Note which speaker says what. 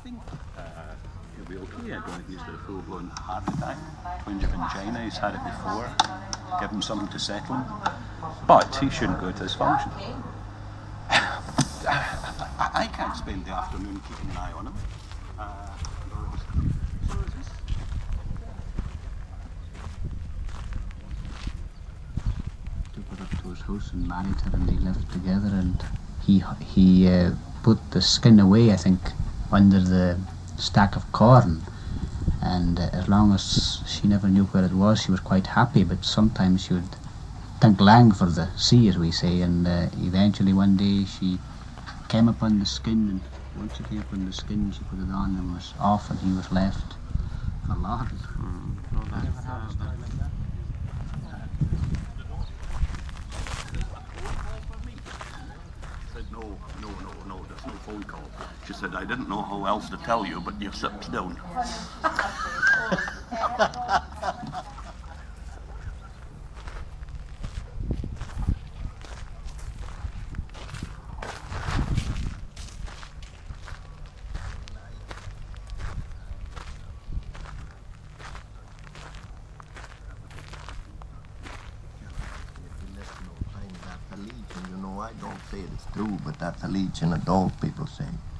Speaker 1: think he'll be okay. I don't think he's got a full-blown heart attack. Twinge of angina, he's had it before. Give him something to settle him. But he shouldn't go to this function. I can't spend the afternoon keeping an eye on him. So is this.
Speaker 2: Took her up to his house and married her, and they lived together, and he put the skin away, I think, under the stack of corn, and as long as she never knew where it was, she was quite happy. But sometimes she would think lang for the sea, as we say, and eventually one day she came upon the skin, and once she came upon the skin, she put it on and was off, and he was left forlorn.
Speaker 1: No, there's no phone call. She said, I didn't know how else to tell you, but you've slipped down.
Speaker 3: You know, I don't say it's true, but that's a legion of dog, people say.